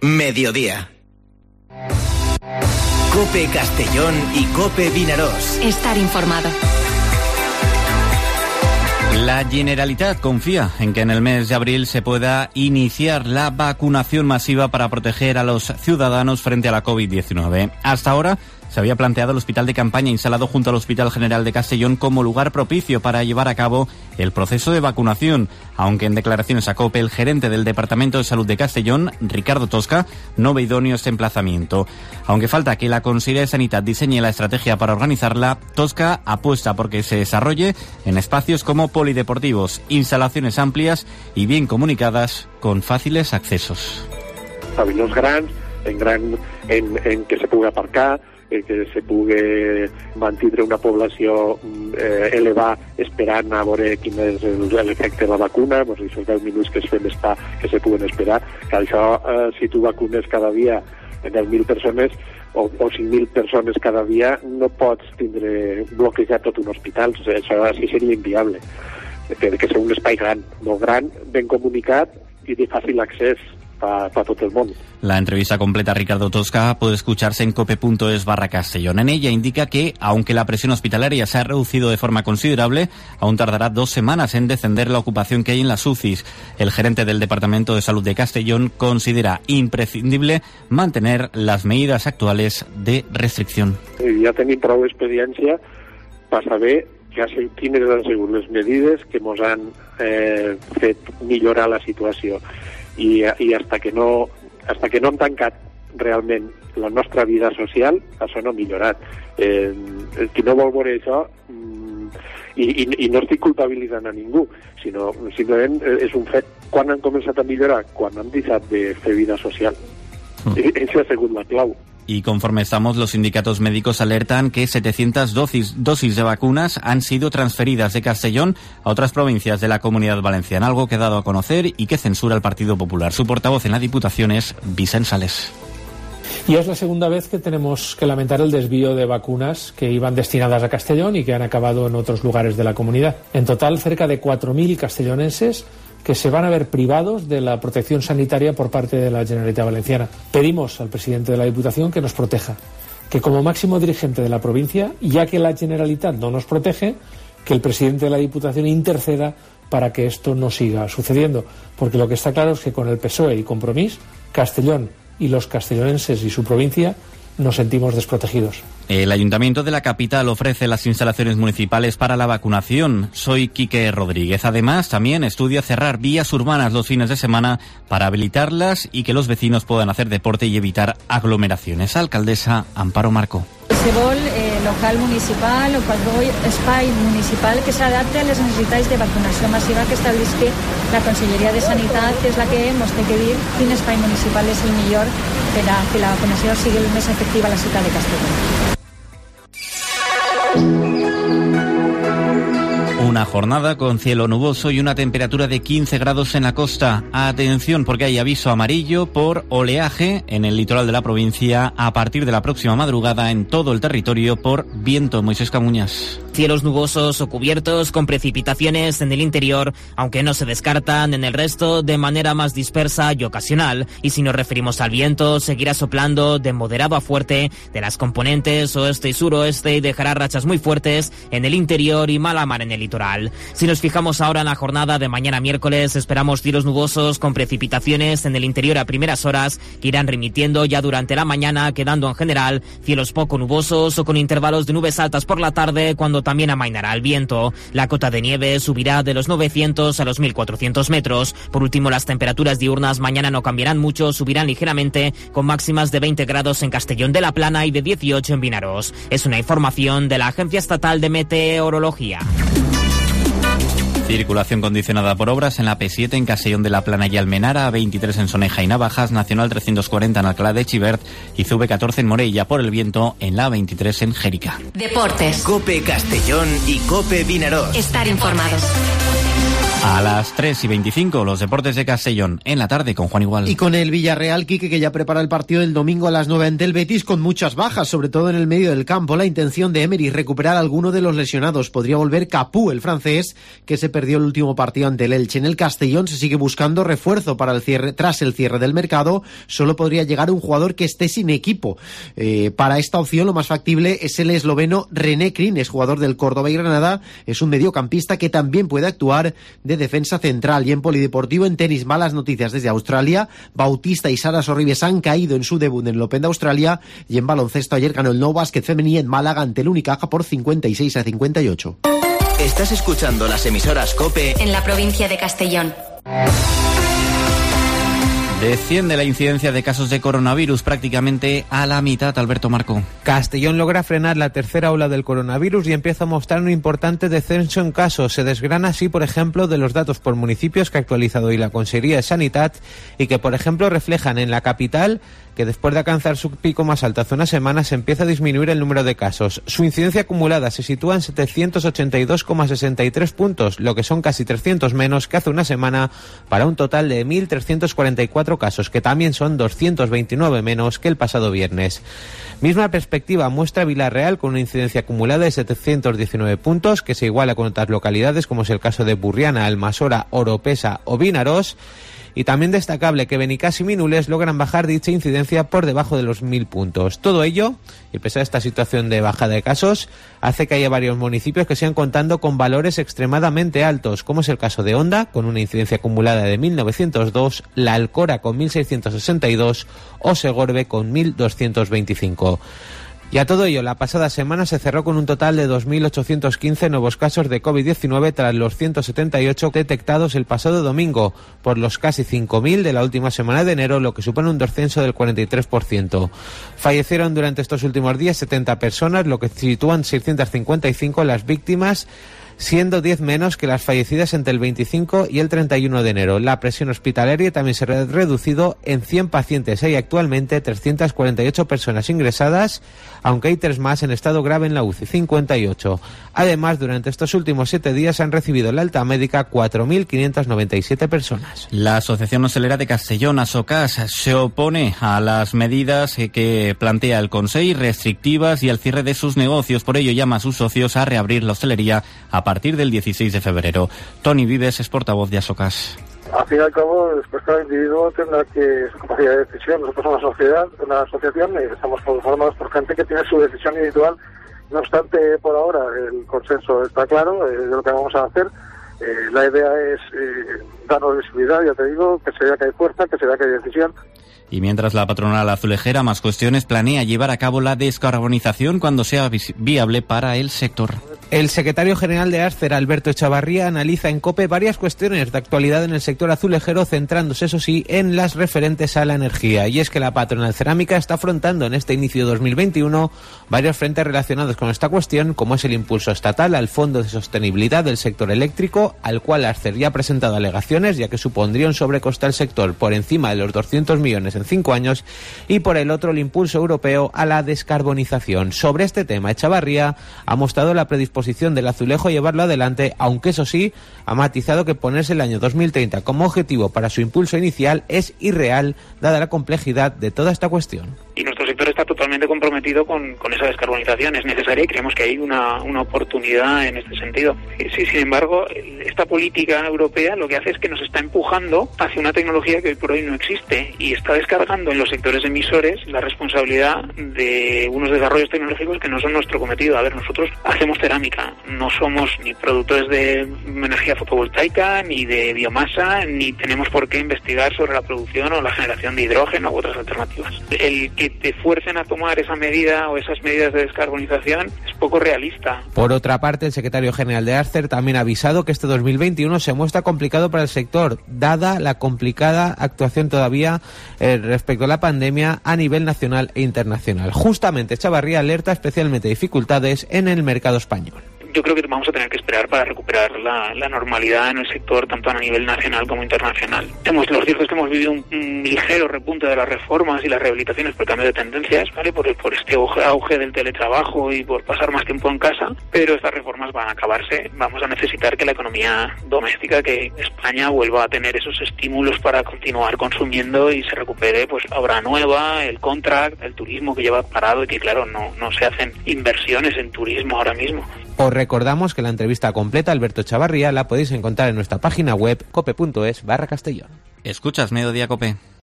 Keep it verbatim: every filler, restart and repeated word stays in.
mediodía. COPE Castellón y COPE Vinaròs. Estar informado. La Generalitat confía en que en el mes de abril se pueda iniciar la vacunación masiva para proteger a los ciudadanos frente a la covid diecinueve. Hasta ahora se había planteado el hospital de campaña instalado junto al Hospital General de Castellón como lugar propicio para llevar a cabo el proceso de vacunación, aunque en declaraciones a COPE el gerente del Departamento de Salud de Castellón, Ricardo Tosca, no ve idóneo este emplazamiento. Aunque falta que la Conselleria de Sanitat diseñe la estrategia para organizarla, Tosca apuesta por que se desarrolle en espacios como polideportivos, instalaciones amplias y bien comunicadas con fáciles accesos. Pavellons grans, en, gran, en, en que se pugui aparcar, que se pugui mantindre una població eh, elevada esperant a veure quin és l'efecte de la vacuna, doncs això deu minuts que es fem estar, que se puguen esperar, que això, eh, si tu vacunes cada dia deu mil persones o, o cinc mil persones cada dia, no pots tindre bloquejat tot un hospital, o sigui, això així seria inviable. Té que ser un espai gran, molt gran, ben comunicat i de fàcil accés para pa todo el mundo. La entrevista completa a Ricardo Tosca puede escucharse en cope.es barra Castellón. En ella indica que, aunque la presión hospitalaria se ha reducido de forma considerable, aún tardará dos semanas en descender la ocupación que hay en las U C Is. El gerente del Departamento de Salud de Castellón considera imprescindible mantener las medidas actuales de restricción. Ja tenim prou experiència per saber quines han sigut les medides que ens han eh, fet millorar la situació. I, i hasta que no hasta que no hem tancat realment la nostra vida social, això no ha millorat. Eh, el que no vol veure això, mm, i, i, i no estic culpabilitzant a ningú, sinó simplement és un fet. Quan han començat a millorar? Quan han deixat de fer vida social. Mm. I això ha sigut la clau. Y conforme estamos, los sindicatos médicos alertan que setecientas dosis, dosis de vacunas han sido transferidas de Castellón a otras provincias de la Comunidad Valenciana, algo que ha dado a conocer y que censura el Partido Popular. Su portavoz en la Diputación es Vicent Sales. Y es la segunda vez que tenemos que lamentar el desvío de vacunas que iban destinadas a Castellón y que han acabado en otros lugares de la comunidad. En total, cerca de cuatro mil castellonenses que se van a ver privados de la protección sanitaria por parte de la Generalitat Valenciana. Pedimos al presidente de la Diputación que nos proteja, que como máximo dirigente de la provincia, ya que la Generalitat no nos protege, que el presidente de la Diputación interceda para que esto no siga sucediendo, porque lo que está claro es que con el P S O E y Compromís, Castellón y los castellonenses y su provincia nos sentimos desprotegidos. El Ayuntamiento de la capital ofrece las instalaciones municipales para la vacunación. Soy Quique Rodríguez. Además, también estudia cerrar vías urbanas los fines de semana para habilitarlas y que los vecinos puedan hacer deporte y evitar aglomeraciones. Alcaldesa Amparo Marco. Qualsevol eh, local municipal o qualsevol espai municipal que s'adapte a les necessitats de vacunació massiva que establisqui la Conselleria de Sanitat, que és la que ens té que dir quin espai municipal és el millor per a que la vacunació sigui el més efectiva a la ciutat de Castellón. Una jornada con cielo nuboso y una temperatura de quince grados en la costa. Atención, porque hay aviso amarillo por oleaje en el litoral de la provincia a partir de la próxima madrugada en todo el territorio por viento. Moisés Camuñas. Cielos nubosos o cubiertos con precipitaciones en el interior, aunque no se descartan en el resto de manera más dispersa y ocasional. Y si nos referimos al viento, seguirá soplando de moderado a fuerte de las componentes oeste y suroeste y dejará rachas muy fuertes en el interior y mala mar en el litoral. Si nos fijamos ahora en la jornada de mañana miércoles, esperamos cielos nubosos con precipitaciones en el interior a primeras horas que irán remitiendo ya durante la mañana, quedando en general cielos poco nubosos o con intervalos de nubes altas por la tarde, cuando también amainará el viento. La cota de nieve subirá de los novecientos a los mil cuatrocientos metros. Por último, las temperaturas diurnas mañana no cambiarán mucho, subirán ligeramente, con máximas de veinte grados en Castellón de la Plana y de dieciocho en Vinaròs. Es una información de la Agencia Estatal de Meteorología. Circulación condicionada por obras en la P siete en Castellón de la Plana y Almenara, A veintitrés en Soneja y Navajas, Nacional trescientos cuarenta en Alcalá de Xivert y C V catorce en Morella por el viento en la A veintitrés en Jérica. Deportes. COPE Castellón y COPE Vinaròs. Estar informados. A las tres y veinticinco, los deportes de Castellón, en la tarde con Juan Igual. Y con el Villarreal, Quique, que ya prepara el partido del domingo a las nueve ante el Betis, con muchas bajas, sobre todo en el medio del campo. La intención de Emery, recuperar a alguno de los lesionados. Podría volver Capú, el francés, que se perdió el último partido ante el Elche. En el Castellón se sigue buscando refuerzo para el cierre. Tras el cierre del mercado, solo podría llegar un jugador que esté sin equipo. Eh, para esta opción, lo más factible es el esloveno René Krin, es jugador del Córdoba y Granada. Es un mediocampista que también puede actuar de defensa central. Y en polideportivo, en tenis, malas noticias desde Australia. Bautista y Sara Sorribes han caído en su debut en el Open de Australia. Y en baloncesto, ayer ganó el No Basket Femení en Málaga ante el Unicaja por cincuenta y seis a cincuenta y ocho. Estás escuchando las emisoras COPE en la provincia de Castellón. Desciende la incidencia de casos de coronavirus prácticamente a la mitad, Alberto Marco. Castellón logra frenar la tercera ola del coronavirus y empieza a mostrar un importante descenso en casos. Se desgrana así, por ejemplo, de los datos por municipios que ha actualizado hoy la Consellería de Sanidad y que, por ejemplo, reflejan en la capital que después de alcanzar su pico más alto hace unas semanas se empieza a disminuir el número de casos. Su incidencia acumulada se sitúa en setecientos ochenta y dos coma sesenta y tres puntos, lo que son casi trescientos menos que hace una semana, para un total de mil trescientos cuarenta y cuatro casos, que también son doscientos veintinueve menos que el pasado viernes. Misma perspectiva muestra Villarreal, con una incidencia acumulada de setecientos diecinueve puntos, que se iguala con otras localidades, como es el caso de Burriana, Almasora, Oropesa o Vinarós. Y también destacable que Benicàssim y Minules logran bajar dicha incidencia por debajo de los mil puntos. Todo ello, y pese a esta situación de bajada de casos, hace que haya varios municipios que sigan contando con valores extremadamente altos, como es el caso de Onda, con una incidencia acumulada de mil novecientos dos, La Alcora con mil seiscientos sesenta y dos o Segorbe con mil doscientos veinticinco. Y a todo ello, la pasada semana se cerró con un total de dos mil ochocientos quince nuevos casos de covid diecinueve tras los ciento setenta y ocho detectados el pasado domingo, por los casi cinco mil de la última semana de enero, lo que supone un descenso del cuarenta y tres por ciento. Fallecieron durante estos últimos días setenta personas, lo que sitúan seiscientos cincuenta y cinco las víctimas, siendo diez menos que las fallecidas entre el veinticinco y el treinta y uno de enero. La presión hospitalaria también se ha reducido en cien pacientes. Hay actualmente trescientas cuarenta y ocho personas ingresadas, aunque hay tres más en estado grave en la U C I, cincuenta y ocho. Además, durante estos últimos siete días han recibido la alta médica cuatro mil quinientas noventa y siete personas. La Asociación Hostelera de Castellón, ASOCAS, se opone a las medidas que plantea el Consell, restrictivas, y al cierre de sus negocios. Por ello llama a sus socios a reabrir la hostelería a partir del dieciséis de febrero. Tony Vives es portavoz de ASOCAS. Al fin y al cabo, después cada individuo tendrá que su capacidad de decisión. Nosotros somos una sociedad, una asociación, y estamos formados por gente que tiene su decisión individual. No obstante, por ahora el consenso está claro eh, de lo que vamos a hacer. Eh, la idea es eh, darnos visibilidad, ya te digo, que se vea que hay fuerza, que se vea que hay decisión. Y mientras la patronal azulejera Más Cuestiones planea llevar a cabo la descarbonización cuando sea viable para el sector. El secretario general de Ascer, Alberto Echavarría, analiza en COPE varias cuestiones de actualidad en el sector azulejero, centrándose, eso sí, en las referentes a la energía. Y es que la patronal cerámica está afrontando en este inicio de dos mil veintiuno varios frentes relacionados con esta cuestión, como es el impulso estatal al Fondo de Sostenibilidad del Sector Eléctrico, al cual Ascer ya ha presentado alegaciones, ya que supondría un sobrecoste al sector por encima de los doscientos millones en cinco años, y por el otro el impulso europeo a la descarbonización. Sobre este tema, Echavarría ha mostrado la predisposición del azulejo a llevarlo adelante, aunque eso sí, ha matizado que ponerse el año dos mil treinta como objetivo para su impulso inicial es irreal, dada la complejidad de toda esta cuestión. Y nuestro sector está totalmente comprometido con, con esa descarbonización. Es necesaria y creemos que hay una, una oportunidad en este sentido. Sí, sin embargo, esta política europea lo que hace es que nos está empujando hacia una tecnología que hoy por hoy no existe y está descargando en los sectores emisores la responsabilidad de unos desarrollos tecnológicos que no son nuestro cometido. A ver, nosotros hacemos cerámica, no somos ni productores de energía fotovoltaica, ni de biomasa, ni tenemos por qué investigar sobre la producción o la generación de hidrógeno u otras alternativas. El que te fuercen a tomar esa medida o esas medidas de descarbonización es poco realista. Por otra parte, el secretario general de Ascer también ha avisado que este dos mil veintiuno se muestra complicado para el sector, dada la complicada actuación todavía eh, respecto a la pandemia a nivel nacional e internacional. Justamente, Echavarría alerta especialmente dificultades en el mercado español. yo creo que vamos a tener que esperar para recuperar la, la normalidad en el sector, tanto a nivel nacional como internacional. Hemos, lo cierto es que hemos vivido un, un ligero repunte de las reformas y las rehabilitaciones por cambio de tendencias, ¿vale? Por, por este auge del teletrabajo y por pasar más tiempo en casa, pero estas reformas van a acabarse. Vamos a necesitar que la economía doméstica, que España vuelva a tener esos estímulos para continuar consumiendo y se recupere pues la obra nueva, el contract, el turismo que lleva parado y que claro, no, no se hacen inversiones en turismo ahora mismo. Os recordamos que la entrevista completa a Alberto Chavarría la podéis encontrar en nuestra página web cope punto es barra Castellón. Escuchas Mediodía Cope.